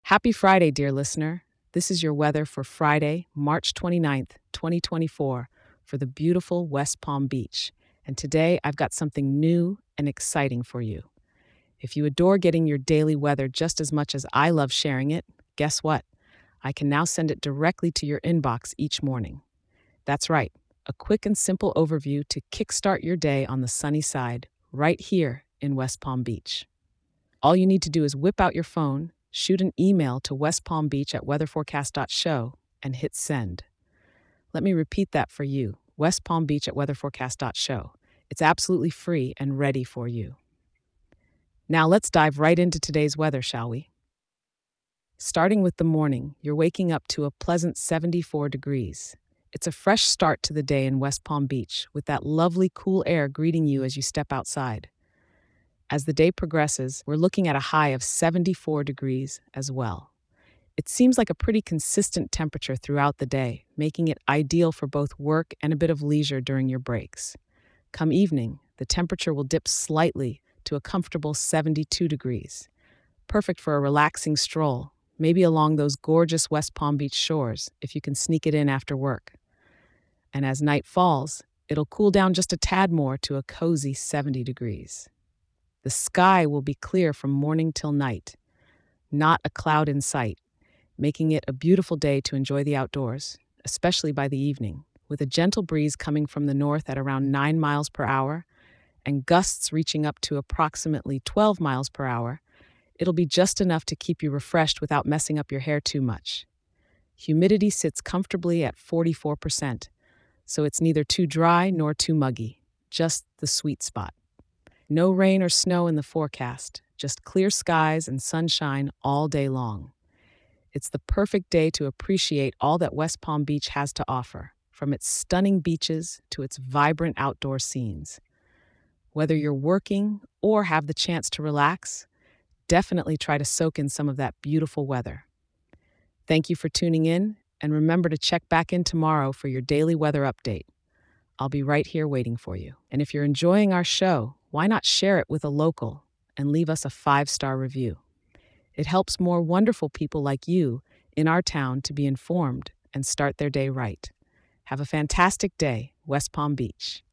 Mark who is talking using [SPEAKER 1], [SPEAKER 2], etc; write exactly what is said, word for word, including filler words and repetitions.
[SPEAKER 1] Happy Friday, dear listener. This is your weather for Friday, March twenty-ninth, twenty twenty-four, for the beautiful West Palm Beach. And today I've got something new and exciting for you. If you adore getting your daily weather just as much as I love sharing it, guess what? I can now send it directly to your inbox each morning. That's right, a quick and simple overview to kickstart your day on the sunny side, right here in West Palm Beach. All you need to do is whip out your phone, shoot an email to West Palm Beach at weather forecast dot show, and hit send. Let me repeat that for you, West Palm Beach at weather forecast dot show. It's absolutely free and ready for you. Now let's dive right into today's weather, shall we? Starting with the morning, you're waking up to a pleasant seventy-four degrees. It's a fresh start to the day in West Palm Beach, with that lovely cool air greeting you as you step outside. As the day progresses, we're looking at a high of seventy-four degrees as well. It seems like a pretty consistent temperature throughout the day, making it ideal for both work and a bit of leisure during your breaks. Come evening, the temperature will dip slightly to a comfortable seventy-two degrees. Perfect for a relaxing stroll, maybe along those gorgeous West Palm Beach shores if you can sneak it in after work. And as night falls, it'll cool down just a tad more to a cozy seventy degrees. The sky will be clear from morning till night, not a cloud in sight, making it a beautiful day to enjoy the outdoors, especially by the evening, with a gentle breeze coming from the north at around nine miles per hour and gusts reaching up to approximately twelve miles per hour. It'll be just enough to keep you refreshed without messing up your hair too much. Humidity sits comfortably at forty-four percent, so it's neither too dry nor too muggy, just the sweet spot. No rain or snow in the forecast, just clear skies and sunshine all day long. It's the perfect day to appreciate all that West Palm Beach has to offer, from its stunning beaches to its vibrant outdoor scenes. Whether you're working or have the chance to relax, definitely try to soak in some of that beautiful weather. Thank you for tuning in, and remember to check back in tomorrow for your daily weather update. I'll be right here waiting for you. And if you're enjoying our show, why not share it with a local and leave us a five-star review? It helps more wonderful people like you in our town to be informed and start their day right. Have a fantastic day, West Palm Beach.